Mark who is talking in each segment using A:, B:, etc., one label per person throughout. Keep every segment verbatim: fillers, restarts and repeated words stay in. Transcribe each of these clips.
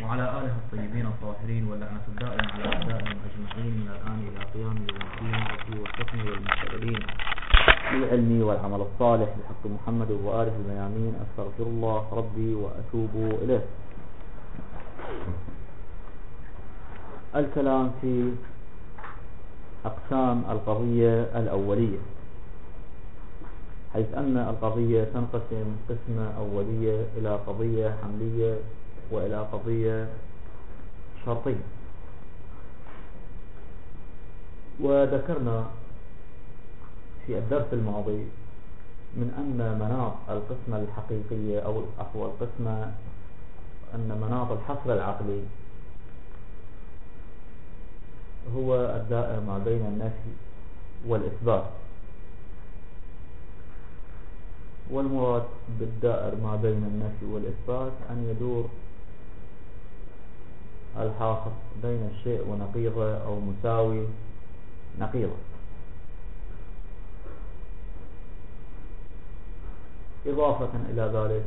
A: وعلى آله الطيبين الطاهرين واللعنة الدائمة على أعدائهم أجمعين من الآن إلى قيام يوم الدين وفي وسطنا والمستقبلين بالعلم والعمل الصالح بحق محمد وآله الميامين. أستغفر الله ربي وأتوب إليه. الكلام في أقسام القضية الأولية، حيث أن القضية تنقسم قسمة أولية إلى قضية حملية وإلى قضية شرطية. وذكرنا في الدرس الماضي من أن مناط القسمة الحقيقية أو أو القسمة أن مناط الحصر العقلي هو الدائر ما بين النفي والإثبات، والمراد بالدائر ما بين النفي والإثبات أن يدور الحاصل بين الشيء ونقيضه أو مساوي نقيضه. إضافة إلى ذلك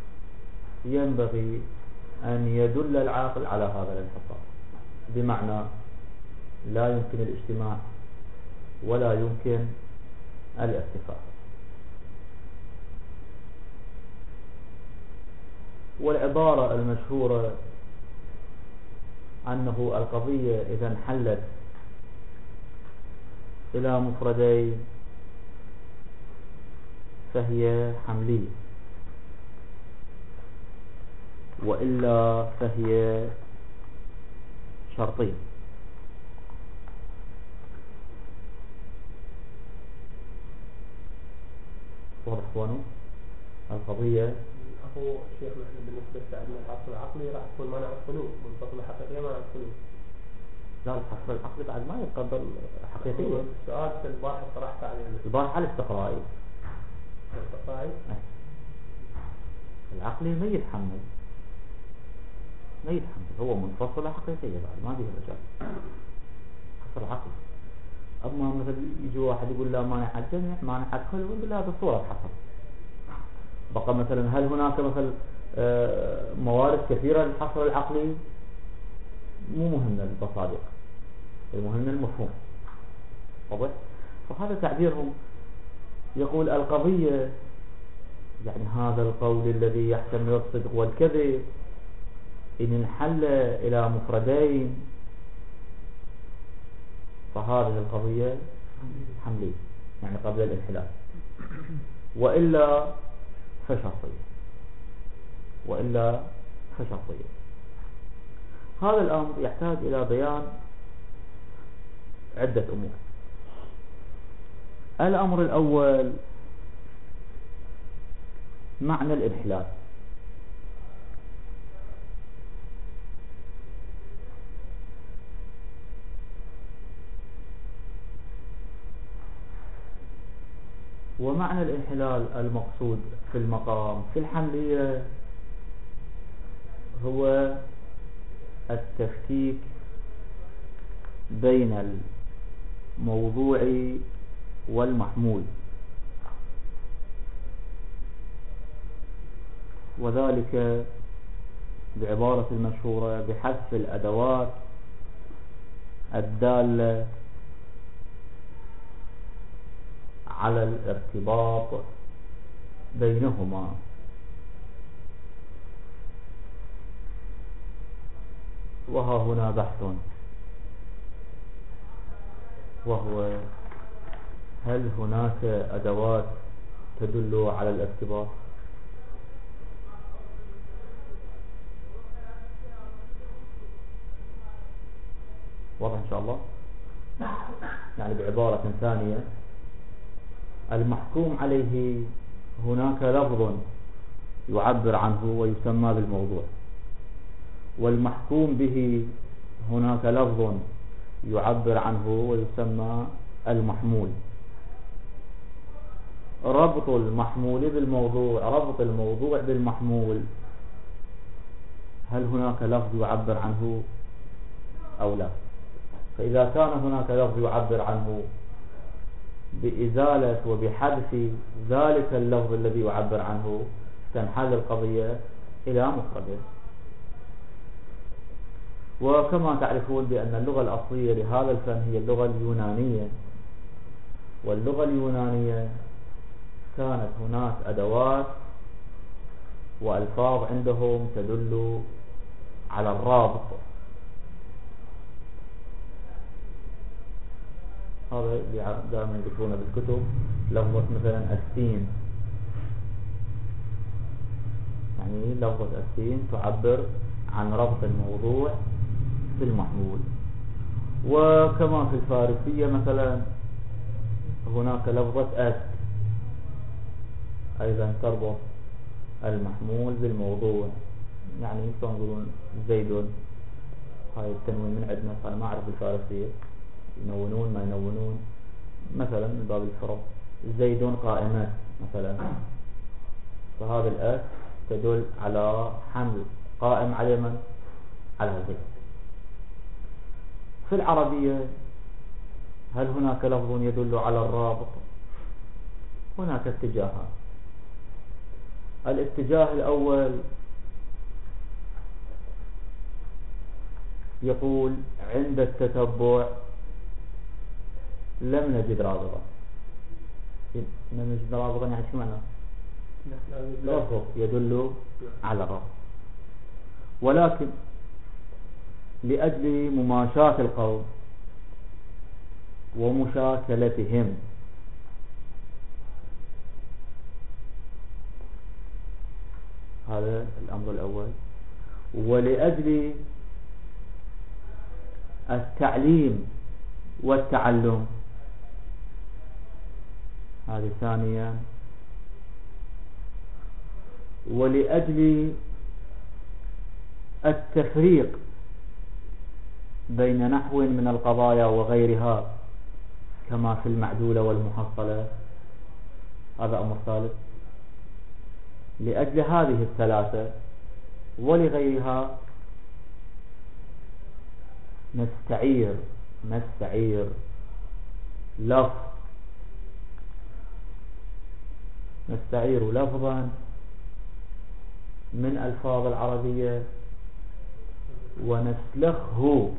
A: ينبغي أن يدل العاقل على هذا الانحصار، بمعنى لا يمكن الاجتماع ولا يمكن الارتفاع. والعبارة المشهورة أنه القضية إذا انحلت إلى مفردين فهي حملية، وإلا فهي شرطية. واضح اخواني؟ القضية
B: هو شيخ نحن بالنسبة لنا الحصر العقلي راح تكون مانع الخلود، منفصلة حقيقية مانع الخلود.
A: لا، الحصر العقلي بعد ما يتقبل حقيقية.
B: السؤال في الباحث طرحته عليه
A: الباحث على الاستقرائي.
B: الاستقرائي
A: العقلي ما يتحمل ما يتحمل هو منفصلة حقيقية بعد ما فيها مجال حصر العقلي. أما مثلا يجي واحد يقول لا مانع الجميع مانع الكل، ويقول لا هذا صورة حصر. بقى مثلا هل هناك مثل موارد كثيرة للحصر العقلي؟ مو مهم البصادق، المهم المفهوم. واضح؟ فهذا تعبيرهم. يقول القضية يعني هذا القول الذي يحتمل الصدق والكذب إن انحل إلى مفردين فهذه القضية حملية، يعني قبل الانحلال، وإلا فشرطية وإلا فشرطية. هذا الأمر يحتاج إلى بيان عدة أمور. الأمر الأول معنى الانحلال. ومعنى الانحلال المقصود في المقام في الحملية هو التفكيك بين الموضوع والمحمول، وذلك بعبارة المشهورة بحذف الأدوات الدالة على الارتباط بينهما. وها هنا بحث، وهو هل هناك أدوات تدل على الارتباط؟ واضح إن شاء الله؟ يعني بعبارة ثانية، المحكوم عليه هناك لفظ يعبر عنه ويسمى بالموضوع، والمحكوم به هناك لفظ يعبر عنه ويسمى المحمول. ربط المحمول بالموضوع، ربط الموضوع بالمحمول، هل هناك لفظ يعبر عنه أو لا؟ فإذا كان هناك لفظ يعبر عنه بإزالة وبحذف ذلك اللفظ الذي يعبر عنه تنحل القضية إلى مفرده. وكما تعرفون بأن اللغة الأصلية لهذا الفن هي اللغة اليونانية، واللغة اليونانية كانت هناك أدوات وألفاظ عندهم تدل على الرابط. هذا اللي دائما يذكرونه بالكتب، لفظة مثلا السين، يعني لفظة السين تعبر عن ربط الموضوع بالمحمول. وكما في الفارسية مثلا هناك لفظة أس أيضا تربط المحمول بالموضوع، يعني يمكن يقولون زيد، هاي التنوين من عندنا، أنا ما أعرف الفارسية ينونون ما ينونون، مثلا من باب الفرض زيد قائمات مثلا، فهذا الأس تدل على حمل قائم على من؟ على زيد. في العربية هل هناك لفظ يدل على الرابط؟ هناك اتجاهات. الاتجاه الأول يقول عند التتبع لم نجد رابطا. لم نجد رابطا يعني شو معنى؟ لفظ يدل على الرابط، ولكن لأجل مماشاة القوم ومشاكلتهم هذا الأمر الأول، ولأجل التعليم والتعلم هذه ثانيا، ولأجل التفريق بين نحو من القضايا وغيرها كما في المعدولة والمحصلة، هذا أمر ثالث. لأجل هذه الثلاثة ولغيرها نستعير نستعير لفظ نستعير لفظا من ألفاظ العربية ونسلخه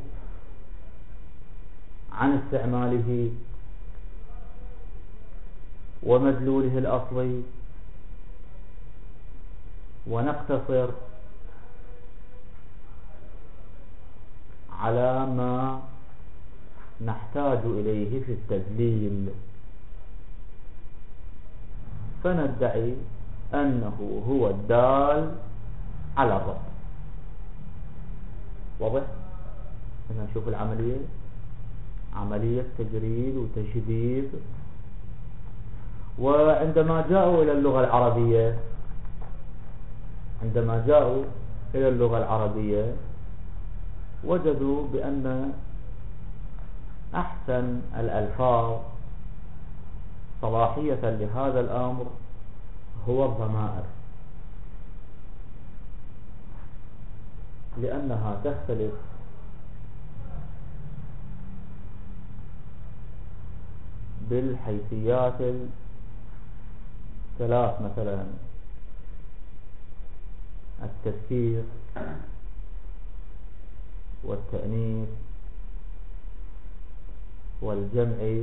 A: عن استعماله ومدلوله الأصلي، ونقتصر على ما نحتاج إليه في التدليل، فندعي أنه هو الدال على الربط. واضح؟ هنا نشوف العملية، عملية تجريد وتشذيذ. وعندما جاءوا إلى اللغة العربية عندما جاءوا إلى اللغة العربية وجدوا بأن أحسن الألفاظ صلاحية لهذا الأمر هو الضمائر، لأنها تختلف بالحيثيات الثلاث، مثلا التذكير والتأنيث والجمع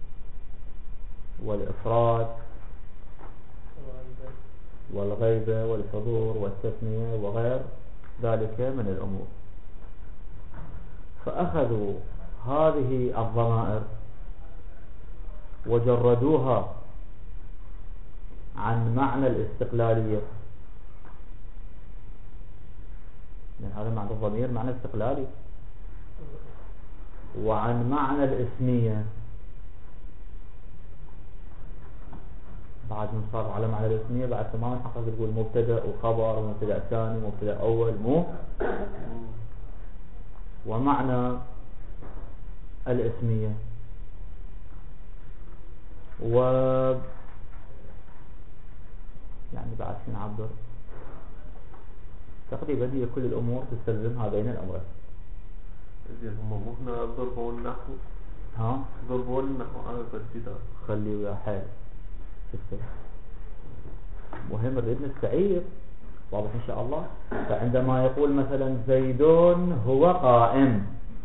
A: والإفراد والغيبة والحضور والتثنية وغير ذلك من الأمور. فأخذوا هذه الضمائر وجردوها عن معنى الاستقلالية، من هذا معنى الضمير معنى استقلالي، وعن معنى الاسمية بعد ما صار على معنى الاسمية بعد تماما حقق تقول مبتدأ وخبر ومبتدأ ثاني ومبتدأ أول مو، ومعنى الاسمية. و يعني بعد شو نعبر تقريبا هي كل الأمور تستلزم هذين الأمرين.
B: هم مو هنا ضربوا النحو،
A: ها
B: ضربوا النحو على الابتداء،
A: خلي ويا حال شفت مهم نريد نستعير واضح إن شاء الله. فعندما يقول مثلا زيد هو قائم،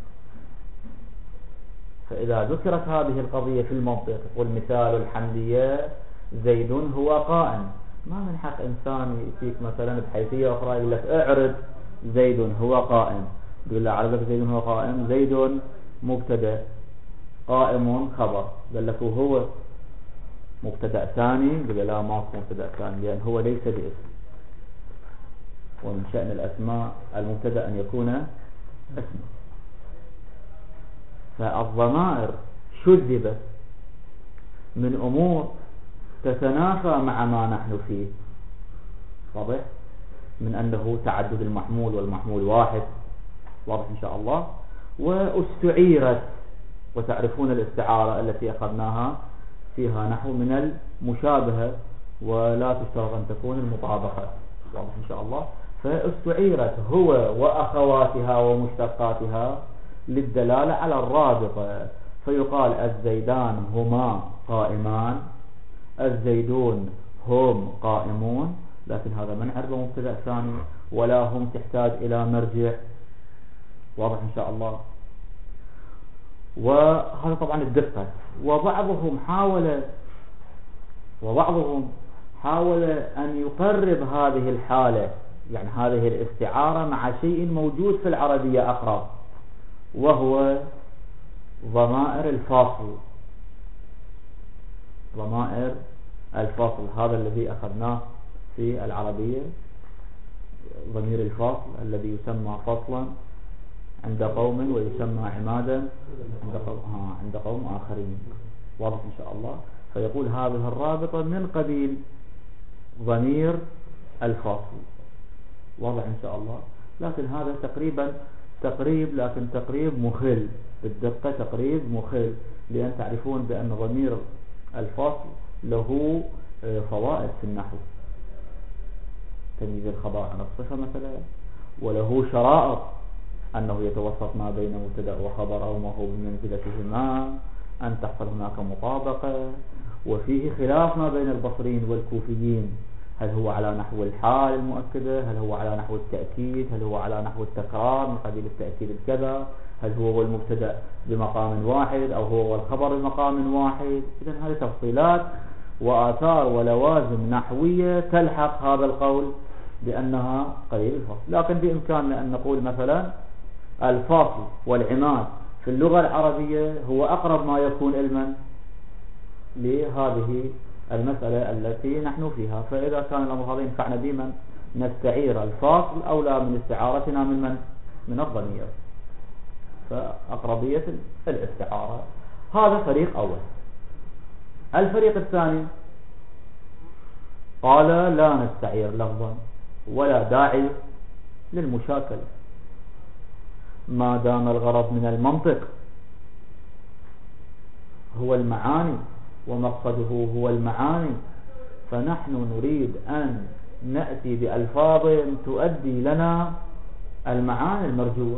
A: فإذا ذكرت هذه القضية في المنطق يقول مثال الحمدية زيد هو قائم، ما من حق إنسان يأتيك مثلا بحيثية أخرى يقول لك اعرض زيد هو قائم، يقول له عرضك زيد هو قائم، زيد مبتدأ قائم خبر، قال لك هو مبتدأ ثاني، قال لا ما هو مبتدأ ثاني لأن هو ليس باسم، ومن شأن الأسماء المبتدأ أن يكون اسما. فالضمائر شذبت من أمور تتنافى مع ما نحن فيه، واضح، من أنه تعدد المحمول والمحمول واحد، واضح إن شاء الله، واستعيرت، وتعرفون الاستعارة التي أخذناها فيها نحو من المشابهة ولا تشترط أن تكون المطابقة، واضح إن شاء الله. فاستعيرت هو وأخواتها ومشتقاتها للدلالة على الرابطة، فيقال الزيدان هما قائمان، الزيدون هم قائمون، لكن هذا من عربة مبتدأ ثاني ولا هم تحتاج إلى مرجع، واضح إن شاء الله. وهذا طبعا الدقة. وبعضهم حاول وبعضهم حاول أن يقرب هذه الحالة، يعني هذه الاستعارة مع شيء موجود في العربية أقرب، وهو ضمائر الفاصل. ضمائر الفاصل هذا الذي أخذناه في العربية، ضمير الفاصل الذي يسمى فصلا عند قوم ويسمى عمادا عند قوم, آه عند قوم آخرين، واضح إن شاء الله. فيقول هذه الرابطة من قبيل ضمير الفاصل، واضح إن شاء الله. لكن هذا تقريبا تقريب لكن تقريب مخل بالدقة، تقريب مخل، لأن تعرفون بأن ضمير الفاصل له فوائد في النحو، تمييز الخبر عن الصفة مثلا، وله شرائط أنه يتوسط ما بين مبتدأ وخبر أو ما هو بمنزلتهما، أن تحصل هناك مطابقة. وفيه خلاف ما بين البصريين والكوفيين، هل هو على نحو الحال المؤكدة، هل هو على نحو التأكيد، هل هو على نحو التكرار من قبيل التأكيد الكذا، هل هو المبتدأ بمقام واحد أو هو الخبر بمقام واحد. إذن هذه تفصيلات وآثار ولوازم نحوية تلحق هذا القول بأنها قليل الفصل. لكن بإمكاننا أن نقول مثلا الفاصل والعماد في اللغة العربية هو أقرب ما يكون علما لهذه المسألة التي نحن فيها. فإذا كان الأمر هذا ينفعنا بمن نستعير الفاصل أولى من استعارتنا من من من الضمير، فأقربية الاستعارة. هذا فريق أول. الفريق الثاني قال لا نستعير لفظا ولا داعي للمشاكلة ما دام الغرض من المنطق هو المعاني ومقصده هو المعاني، فنحن نريد أن نأتي بألفاظ تؤدي لنا المعاني المرجوة.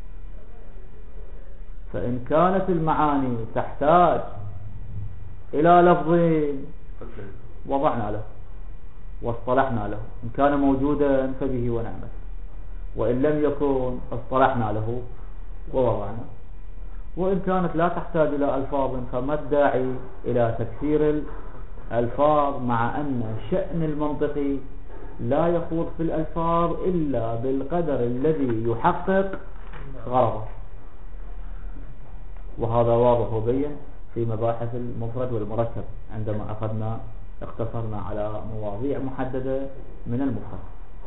A: فإن كانت المعاني تحتاج إلى لفظ وضعنا له واصطلحنا له، إن كان موجودا فبه ونعمه، وإن لم يكن اصطلحنا له ووضعنا. وإن كانت لا تحتاج إلى ألفاظ فما الداعي إلى تكثير الألفاظ، مع أن شأن المنطقي لا يخوض في الألفاظ إلا بالقدر الذي يحقق غرضه. وهذا واضح وبين في مباحث المفرد والمركب عندما أخذنا اقتصرنا على مواضيع محددة من المفرد.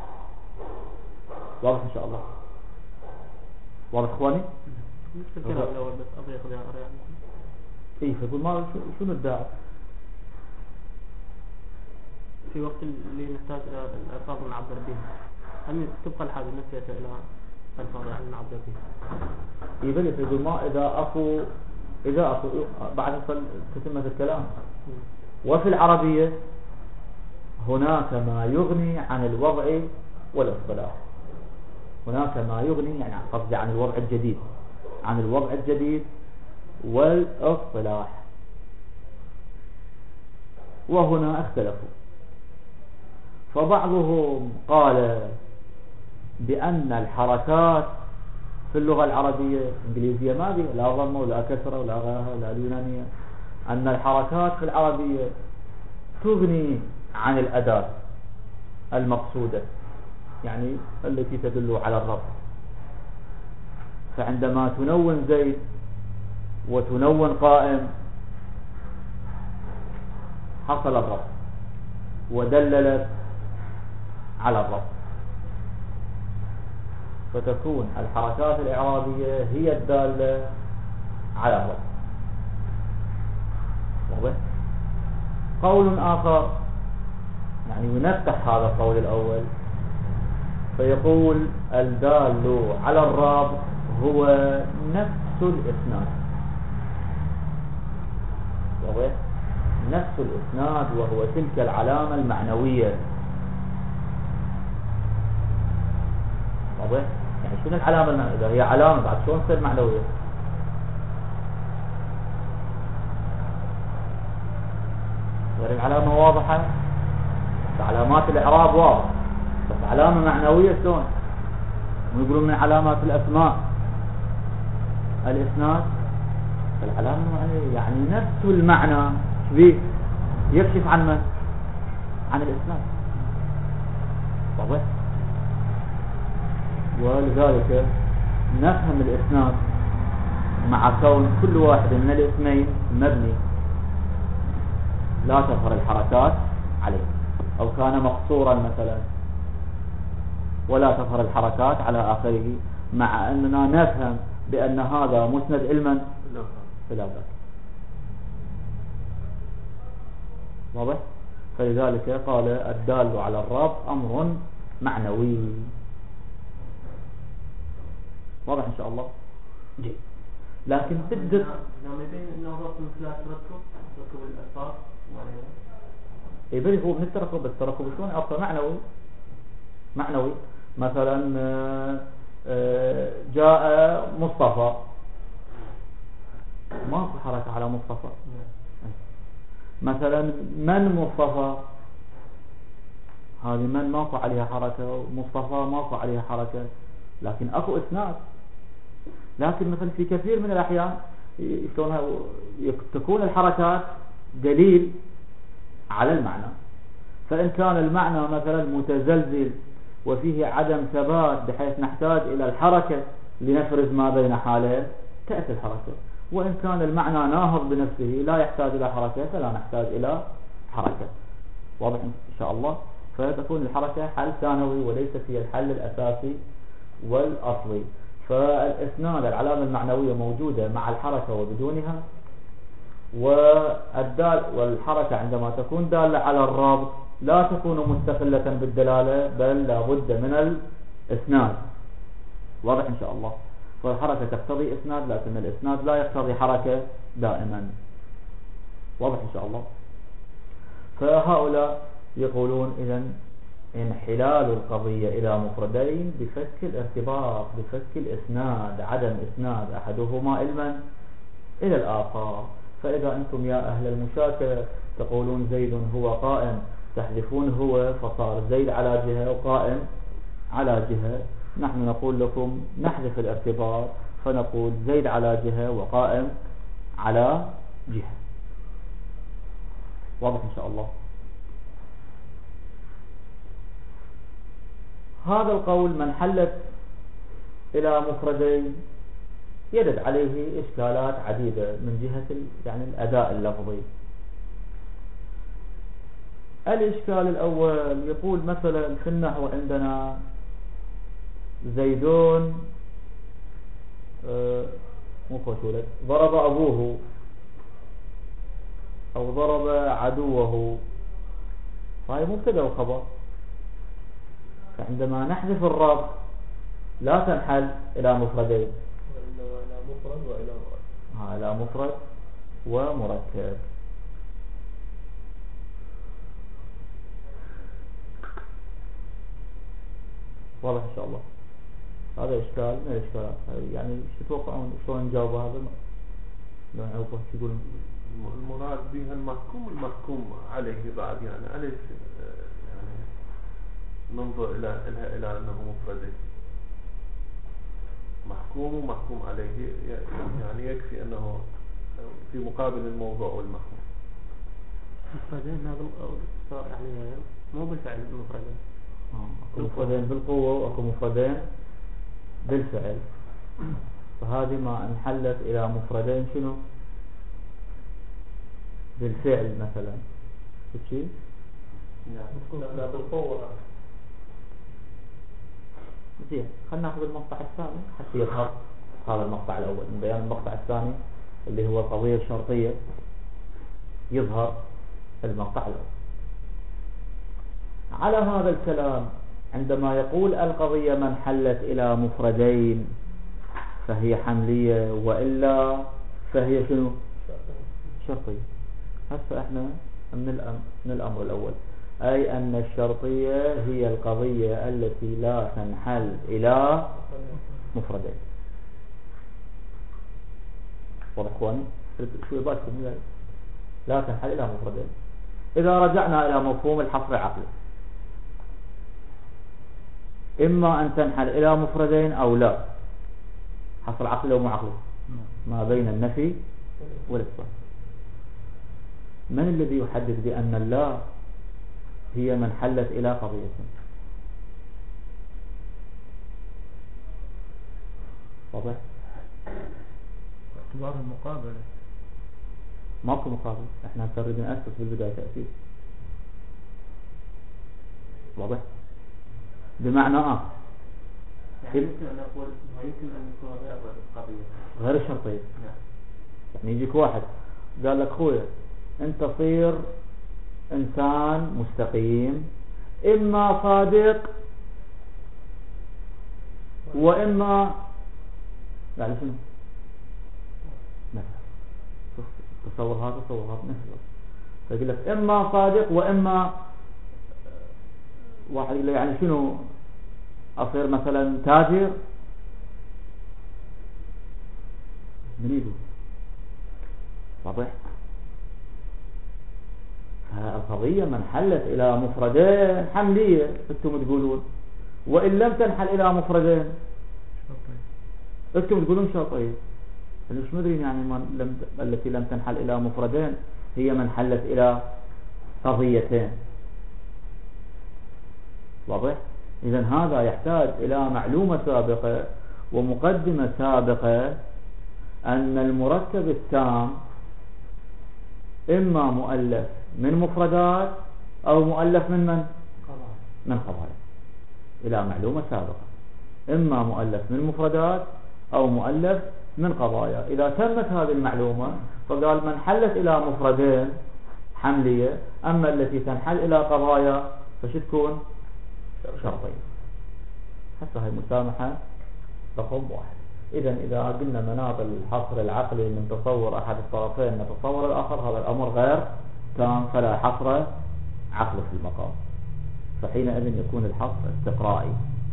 A: واضح إن شاء الله؟ واضح إخواني؟
B: الكلام الأول بس أبغى أخذ يعني
A: إيه فيقول ما شنو الداعي
B: في وقت اللي نحتاج إلى الألفاظ نعبر بها، هل تبقى الحاجة نفسها إلى ألفاظ يعني نعبر بها؟
A: إيه بلي فيقول ما إذا أكو إذا أكو بعد تتمة الكلام. وفي العربية هناك ما يغني عن الوضع والاصطلاح، هناك ما يغني يعني قصدي عن الوضع الجديد عن الوضع الجديد والاصطلاح، وهنا اختلفوا. فبعضهم قال بأن الحركات في اللغة العربية الإنجليزية ما بي لا ضمة ولا كسرة ولا غيرها ولا اليونانية، أن الحركات في العربية تغني عن الأداة المقصودة، يعني التي تدل على الربط. فعندما تنون زيد وتنون قائم حصل الربط ودللت على الربط، فتكون الحركات الإعرابية هي الدالة على الربط. واضح؟ قول آخر يعني ينقح هذا القول الأول، فيقول الدال على الرابط هو نفس الإسناد. واضح؟ نفس الإسناد وهو تلك العلامة المعنوية. واضح؟ يعني شنو العلامة المعنوية؟ إذا هي علامة بعد شلون تصير معنوية؟ غير العلامة واضحة، علامات الإعراب واضح، بس علامة معنوية شلون؟ ويقولون من علامات الأسماء الإسناد، العلامة المعنوية يعني نفس المعنى شبيه يكشف عن من؟ عن الإسناد. واضح؟ ولذلك نفهم الإسناد مع كون كل واحد من الاسمين مبني لا تظهر الحركات عليه، أو كان مقصورا مثلا ولا تظهر الحركات على آخره، مع أننا نفهم بأن هذا مسند علما إلى ذاك. واضح؟ فلذلك قال الدال على الربط أمر معنوي. واضح إن شاء الله؟ جيد. لكن بدك
B: نعم يبين أنه ضبط من خلال تركب تركب الألفاظ
A: يبين هو من التركب، التركب شلون أصلا معنوي معنوي. مثلا جاء مصطفى، ماكو حركة على مصطفى. مثلا من مصطفى، هذه من ماكو عليها حركة، مصطفى ماكو عليها حركة، لكن اكو اسناد. لكن مثلا في كثير من الأحيان تكون الحركات دليل على المعنى، فإن كان المعنى مثلا متزلزل وفيه عدم ثبات بحيث نحتاج إلى الحركة لنفرز ما بين حالين تأتي الحركة، وإن كان المعنى ناهض بنفسه لا يحتاج إلى حركة فلا نحتاج إلى حركة. واضح إن شاء الله؟ فتكون الحركة حل ثانوي وليس في الحل الأساسي والأصلي. فالإسناد العلامة المعنوية موجودة مع الحركة وبدونها، والدال والحركة عندما تكون دالة على الرابط لا تكون مستقلة بالدلالة، بل لابد من الإسناد. واضح إن شاء الله؟ فالحركة تقتضي إسناد، لكن الإسناد لا يقتضي حركة دائما. واضح إن شاء الله؟ فهؤلاء يقولون إذن انحلال القضية إلى مفردين بفك الارتباط، بفك الإسناد، عدم إسناد أحدهما علما إلى الآخر. فإذا أنتم يا أهل المشاكلة تقولون زيد هو قائم، تحذفون هو فصار زيد على جهة وقائم على جهة، نحن نقول لكم نحذف الارتباط فنقول زيد على جهة وقائم على جهة. واضح إن شاء الله؟ هذا القول من حلت إلى مفردين يرد عليه إشكالات عديدة من جهة يعني الأداء اللفظي. الإشكال الأول يقول مثلا في النحو عندنا زيدون مو خوشولك ضرب أبوه أو ضرب عدوه، فهي مبتدأ وخبر. فعندما نحذف الرابط لا تنحل إلى مفردين،
B: إلى مفرد وإلى مركب.
A: إلى مفرد ومركب. واضح إن شاء الله؟ هذا إشكال من الإشكالات. يعني شو تتوقعون شلون نجاوب هذا؟ لو نعرفه شو يقولون؟
C: المراد بها المحكوم المحكوم عليه بعد، يعني أليس يعني ننظر إلى إلى إلى أنه مفرد محكوم ومحكوم عليه، يعني يكفي أنه في مقابل الموضوع والمحكوم.
B: مفردين هذا يعني مو بالفعل مفردين.
A: اكو مفردين بالقوة واكو مفردين بالفعل، فهذه ما انحلت الى مفردين شنو بالفعل مثلا شيء.
C: لا لا بالقوة.
A: زين خلينا ناخذ المقطع الثاني حتى يظهر هذا المقطع الاول من بيان المقطع الثاني اللي هو القضية الشرطية، يظهر المقطع الاول. على هذا الكلام عندما يقول القضية من حلت إلى مفردين فهي حملية وإلا فهي شنو شرطية. هسه احنا من الأمر, من الأمر الأول، أي أن الشرطية هي القضية التي لا تنحل إلى مفردين. واضح اخواني؟ شو يبالكم؟ لا تنحل إلى مفردين. إذا رجعنا إلى مفهوم الحصر العقلي، إما أن تنحل إلى مفردين أو لا. حصر عقلي ومو عقلي ما بين النفي والإثبات. من الذي يحدد بأن اللا هي من حلت إلى قضية؟ واضح؟
D: باعتبار المقابلة
A: ماكو مقابل، احنا نريد نأسس بالبداية تأسيس. واضح؟ بمعنى آه
B: يعني يمكن أن نقول ما يمكن أن يكون غير القضية
A: غير الشرطية. يعني يجيك واحد قال لك خويا انت صير انسان مستقيم، اما صادق واما يعني شنو مثلا تصور هذا تصور هذا مثلا، فيقول لك اما صادق واما واحد يقول يعني شنو اصير مثلا تاجر. من يقول؟ واضح؟ القضية من حلت إلى مفردين حملية أنتم تقولون، وإن لم تنحل إلى مفردين أنتم تقولون شرطية. مش مدري يعني من لم التي لم تنحل إلى مفردين هي من حلت إلى قضيتين. واضح؟ إذن هذا يحتاج إلى معلومة سابقة ومقدمة سابقة أن المركب التام إما مؤلف من مفردات أو مؤلف من من؟ من قضايا. إلى معلومة سابقة، إما مؤلف من مفردات أو مؤلف من قضايا. إذا تمت هذه المعلومة فقال من حلت إلى مفردين حملية، أما التي تنحل إلى قضايا فش تكون؟ شرطية. حتى هي مسامحة رقم واحد. إذن إذا قلنا مناط الحصر العقلي من تصور أحد الطرفين نتصور الآخر، هذا الأمر غير تام، فلا حصر عقلي في المقام، فحينئذ يكون الحصر استقرائي.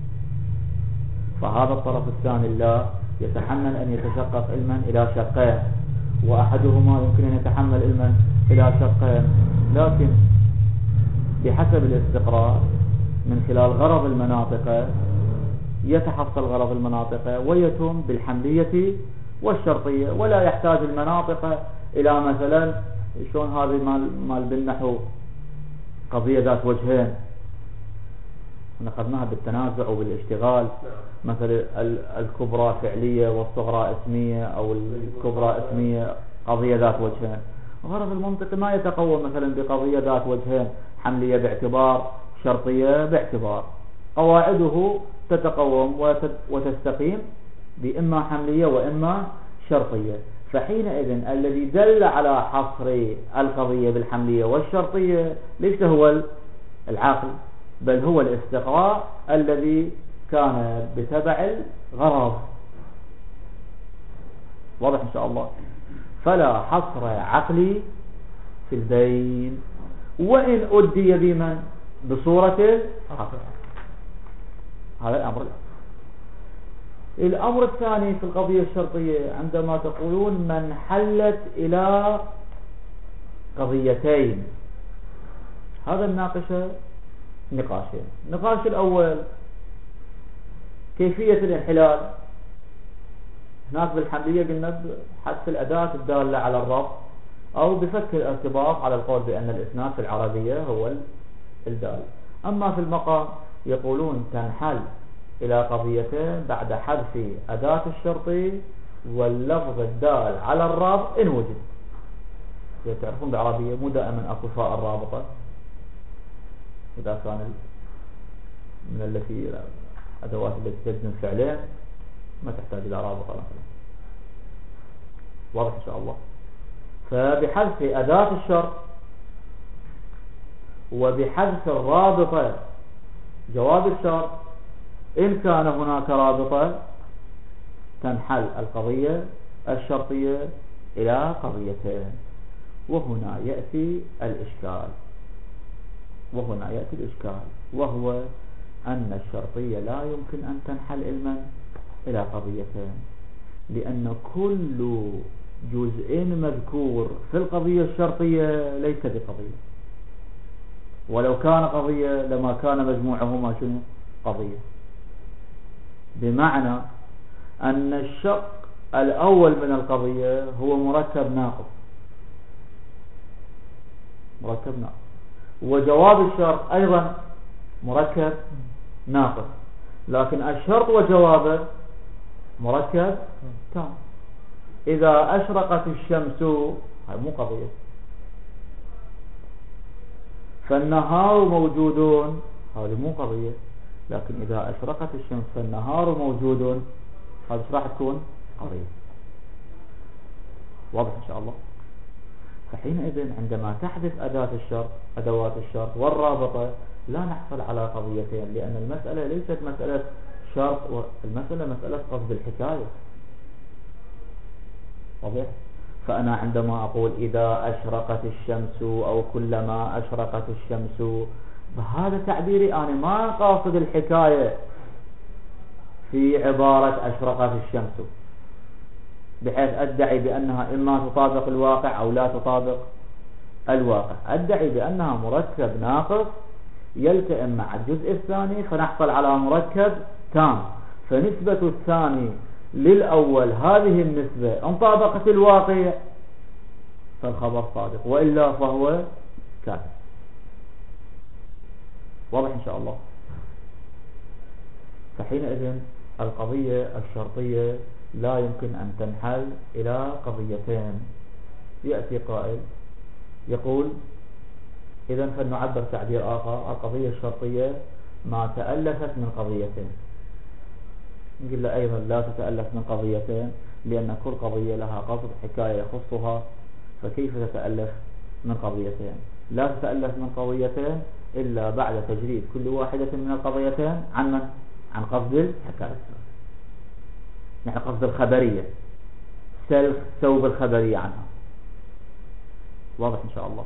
A: فهذا الطرف الثاني لا يتحمل أن يتشقق علما إلى شقين، وأحدهما يمكن أن يتحمل علما إلى شقين، لكن بحسب الاستقراء من خلال غرض المناطق يتحصل غرض المناطق ويتم بالحملية والشرطية، ولا يحتاج المناطق إلى مثلا شلون هذه مال مال بالنحو قضية ذات وجهين نقدناها بالتنازع وبالاشتغال، مثل الكبرى فعلية والصغرى اسمية أو الكبرى اسمية قضية ذات وجهين. غرض المنطق ما يتقوم مثلا بقضية ذات وجهين حملية باعتبار شرطية باعتبار، قواعده تتقوم وتستقيم بإما حملية وإما شرطية. فحينئذ الذي دل على حصر القضية بالحملية والشرطية ليس هو العقل، بل هو الاستقراء الذي كان بتبع الغرض. واضح إن شاء الله؟ فلا حصر عقلي في البين، وإن أدي بمن بصورة حصر. هذا الأمر الأول. الأمر الثاني في القضية الشرطية عندما تقولون من حلت إلى قضيتين، هذا الناقشة نقاشين. النقاش الأول كيفية الانحلال. هناك بالحملية قلنا بحذف الأداة الدالة على الربط أو بفك الارتباط على القول بأن الإسناد في العربية هو الدال. أما في المقام يقولون تنحل إلى قضيتين بعد حذف أداة الشرط واللفظ الدال على الرابط إن وجد. تعرفون بالعربية مو دائما أكو فاء الرابطة، إذا كان من التي أدوات التي تجزم فعلين ما تحتاج إلى رابطة مثلا. واضح إن شاء الله. فبحذف أداة الشرط وبحذف الرابطة جواب الشرط إن كان هناك رابطة تنحل القضية الشرطية إلى قضيتين. وهنا يأتي الإشكال وهنا يأتي الإشكال وهو أن الشرطية لا يمكن أن تنحل علما إلى قضيتين، لأن كل جزء مذكور في القضية الشرطية ليس بقضية، ولو كان قضية لما كان مجموعهما شنو قضية. بمعنى أن الشق الأول من القضية هو مركب ناقص مركب ناقص وجواب الشرط أيضا مركب ناقص، لكن الشرط وجوابه مركب تام. إذا أشرقت الشمس هاي مو قضية، فالنهار موجودون هذه مو قضية، لكن إذا أشرقت الشمس فالنهار موجود هذا راح تكون قضية. واضح إن شاء الله. فحينئذ عندما تحذف أداة الشرط أدوات الشرط والرابطة لا نحصل على قضيتين، لأن المسألة ليست مسألة شرط، المسألة مسألة قصد الحكاية. واضح. فأنا عندما أقول إذا أشرقت الشمس أو كلما أشرقت الشمس، بهذا تعبيري أنا ما قاصد الحكاية في عبارة أشرقت الشمس بحيث أدعي بأنها إما تطابق الواقع أو لا تطابق الواقع، أدعي بأنها مركب ناقص يلتئم مع الجزء الثاني فنحصل على مركب تام، فنسبة الثاني للأول هذه النسبة إن طابقت الواقع فالخبر صادق، وإلا فهو كاذب. واضح إن شاء الله. فحينئذ القضية الشرطية لا يمكن أن تنحل إلى قضيتين. يأتي قائل يقول إذن فلنعبر تعبير آخر، القضية الشرطية ما تألفت من قضيتين. نقول له أيضا لا تتألف من قضيتين، لأن كل قضية لها قصد حكاية يخصها، فكيف تتألف من قضيتين؟ لا تتألف من قضيتين إلا بعد تجريد كل واحدة من القضيتين عن من؟ عن قصد الحكاية، نحن قصد الخبرية، سلف ثوب الخبرية عنها. واضح إن شاء الله.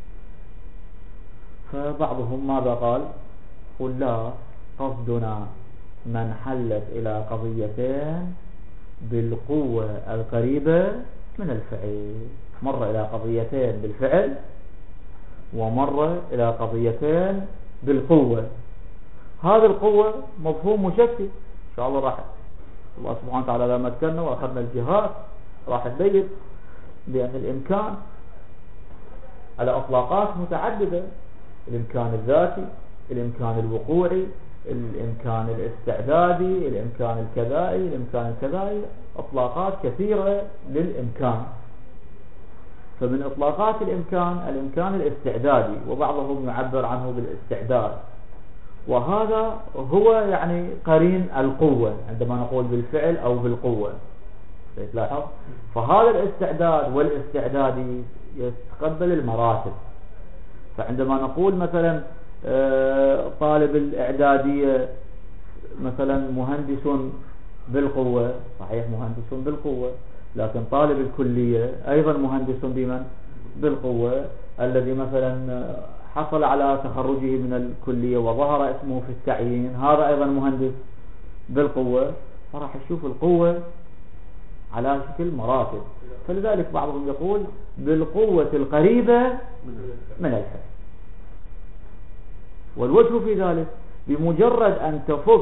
A: فبعضهم ماذا قال؟ قل لا، قصدنا من حلت إلى قضيتين بالقوة القريبة من الفعل، مرة إلى قضيتين بالفعل ومرة إلى قضيتين بالقوة. هذه القوة مفهوم مشكل إن شاء الله، راح الله سبحانه وتعالى لما تكلنا وأخذنا الجهات راح تبين بأن الإمكان على أطلاقات متعددة، الإمكان الذاتي، الإمكان الوقوعي، الإمكان الاستعدادي، الإمكان الكذائي، الإمكان الكذائي، أطلاقات كثيرة للإمكان. فمن إطلاقات الإمكان الإمكان الاستعدادي، وبعضهم يعبر عنه بالاستعداد، وهذا هو يعني قرين القوة عندما نقول بالفعل أو بالقوة. تلاحظ؟ فهذا الاستعداد والاستعدادي يتقبل المراتب. فعندما نقول مثلا طالب الإعدادية مثلا مهندس بالقوة، صحيح مهندس بالقوة، لكن طالب الكلية أيضا مهندس بمن؟ بالقوة، الذي مثلا حصل على تخرجه من الكلية وظهر اسمه في التعيين، هذا أيضا مهندس بالقوة. فراح نشوف القوة على شكل مراتب. فلذلك بعضهم يقول بالقوة القريبة من الفعل. والوجه في ذلك بمجرد أن تفك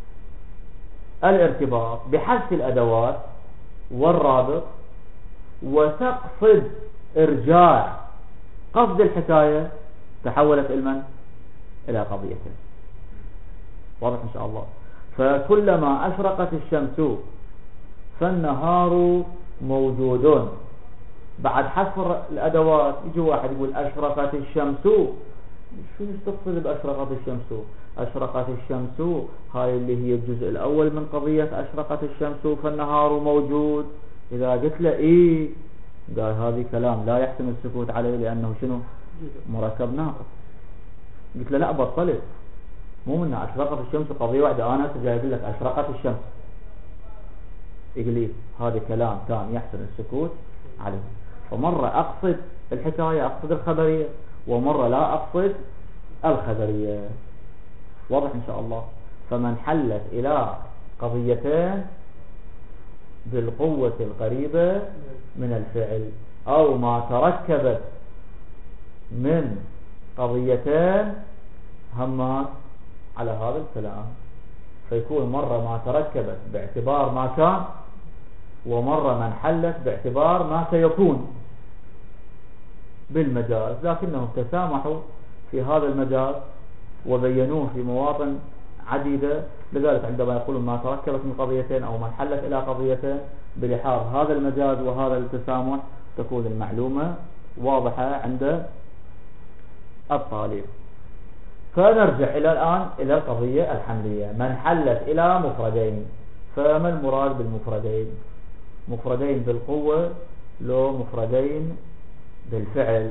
A: الارتباط بحذف الأدوات والرابط وتقصد إرجاع قصد الحكاية تحولت علما إلى قضية. واضح إن شاء الله. فكلما أشرقت الشمس فالنهار موجود. بعد حصر الأدوات يجي واحد يقول أشرقت الشمس، شو تقصد بأشرقت الشمس؟ أشرقت الشمس هاي اللي هي الجزء الأول من قضية أشرقت الشمس فالنهار موجود. إذا قلت له إيه قال هذه كلام لا يحسن السكوت عليه لأنه شنو مركب ناقص. قلت له لا بطلت، مو من أشرقت الشمس قضية واحدة، أنا جاي أقول لك أشرقت الشمس، يقول لي هذا كلام تام يحسن السكوت عليه. فمرة أقصد الحكاية أقصد الخبرية، ومرة لا أقصد الخبرية. واضح إن شاء الله. فمن حلت إلى قضيتين بالقوة القريبة من الفعل أو ما تركبت من قضيتين هما على هذا الكلام، فيكون مرة ما تركبت باعتبار ما كان، ومرة من حلت باعتبار ما سيكون بالمجاز، لكنهم تسامحوا في هذا المجاز وبينوه في مواطن عديدة. لذلك عندما يقولون ما تركبت من قضيتين أو من حلت إلى قضيتين بلحاظ هذا المجاز وهذا التسامح تكون المعلومة واضحة عند الطالب. فنرجع إلى الآن إلى القضية الحملية. من حلت إلى مفردين، فما المراد بالمفردين؟ مفردين بالقوة لو مفردين بالفعل؟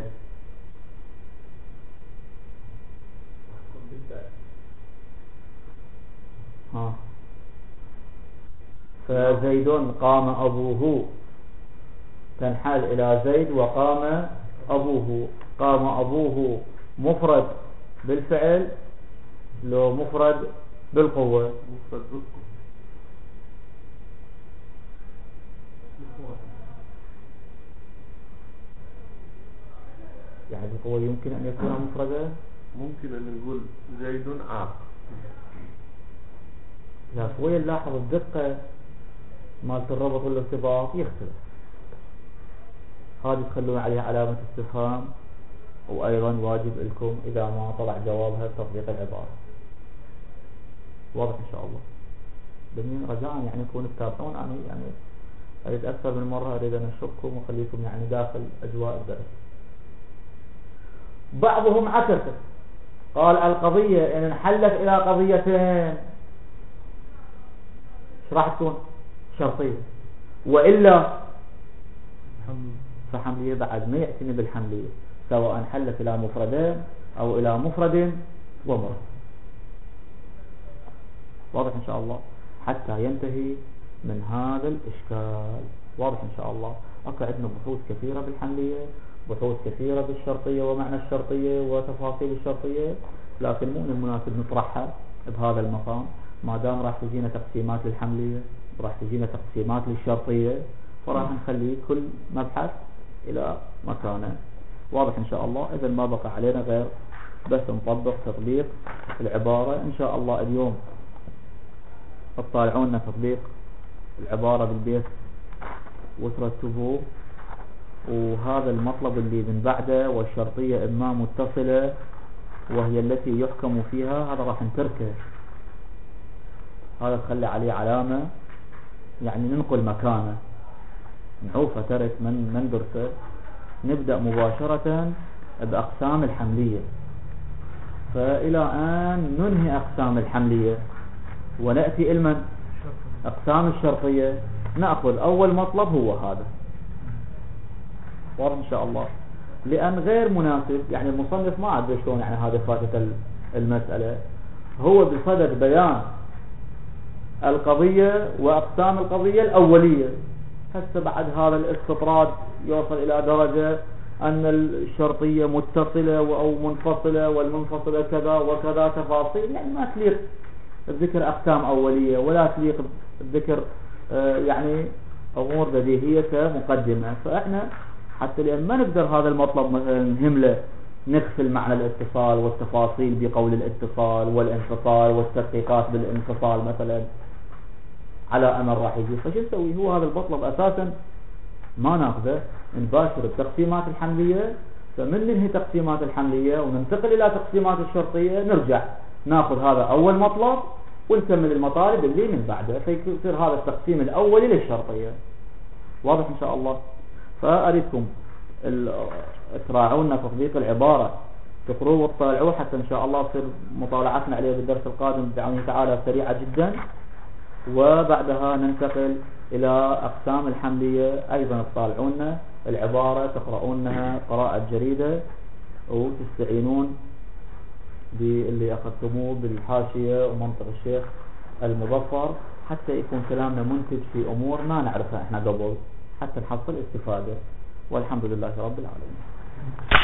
A: ها فزيد قام أبوه تنحل إلى زيد وقام أبوه. قام أبوه مفرد بالفعل لو مفرد بالقوة؟
C: مفرد بالقوة.
A: يعني القوة يمكن أن يكون مفردا؟
C: ممكن أن نقول زيد عاق.
A: لا شوية نلاحظ الدقة مالت الربط والارتباط يختلف. هذه تخلون عليها علامة استفهام، وأيضا واجب لكم إذا ما طلع جوابها تطبيق العبارة. واضح إن شاء الله. بمين رجاء يعني يكون تتابعون. أنا يعني أريد أكثر من مرة أريد أن أشرككم وخليكم يعني داخل أجواء الدرس. بعضهم عكس قال القضية إن انحلت إلى قضيتين ايش راح تكون؟ شرطية، وإلا فحملية. بعد ما يعتني بالحملية سواء حلت إلى مفردين أو إلى مفرد ومرد. واضح إن شاء الله حتى ينتهي من هذا الإشكال. واضح إن شاء الله. أكو عندنا بحوث كثيرة بالحملية، بحوث كثيرة بالشرطية ومعنى الشرطية وتفاصيل الشرطية، لكن مو من المناسب نطرحها بهذا المقام ما دام راح تجينا تقسيمات للحملية وراح تجينا تقسيمات للشرطية، فراح نخلي كل مبحث إلى مكانه. واضح إن شاء الله. إذا ما بقى علينا غير بس نطبق تطبيق العبارة إن شاء الله. اليوم تطالعون تطبيق العبارة بالبيت وترتبوه، وهذا المطلب اللي من بعده والشرطية إما متصلة وهي التي يحكم فيها هذا راح نتركه، هذا تخلي عليه علامة يعني ننقل مكانه نعوفه ترك من من درسه. نبدأ مباشرة بأقسام الحملية، فإلى أن ننهي أقسام الحملية ونأتي إلى من أقسام الشرطية نأخذ أول مطلب هو هذا. واضح إن شاء الله. لأن غير مناسب يعني المصنف ما عاد شلون يعني هذه فاتت المسألة، هو بصدد بيان القضية وأقسام القضية الأولية. هسه بعد هذا الاستطراد يوصل إلى درجة أن الشرطية متصلة أو منفصلة والمنفصلة كذا وكذا تفاصيل، يعني ما تليق الذكر أقسام أولية ولا تليق الذكر يعني أمور بديهية كمقدمة. فإحنا حتى لأن ما نقدر هذا المطلب مثلا نهمله نغفل معنى الاتصال والتفاصيل بقول الاتصال والانفصال والتدقيقات بالانفصال مثلا على أمل راح يجي. فشو نسوي؟ هو هذا المطلب أساسا ما ناخذه، نباشر بتقسيمات الحملية، فمن ننهي تقسيمات الحملية وننتقل إلى تقسيمات الشرطية نرجع ناخذ هذا أول مطلب ونكمل المطالب اللي من بعده، فيصير هذا التقسيم الأولي للشرطية. واضح إن شاء الله؟ فأريدكم تراعونا تطبيق العبارة، تقروه وتطالعوه حتى إن شاء الله تصير مطالعتنا عليه بالدرس القادم بعون تعالى سريعة جدا. وبعدها ننتقل إلى أقسام الحملية، أيضا تطالعونا العبارة تقرؤونها قراءة جريدة وتستعينون باللي أخذتموه بالحاشية ومنطق الشيخ المظفر حتى يكون كلامنا منتج في أمور ما نعرفها إحنا قبل، حتى نحصل استفادة. والحمد لله رب العالمين.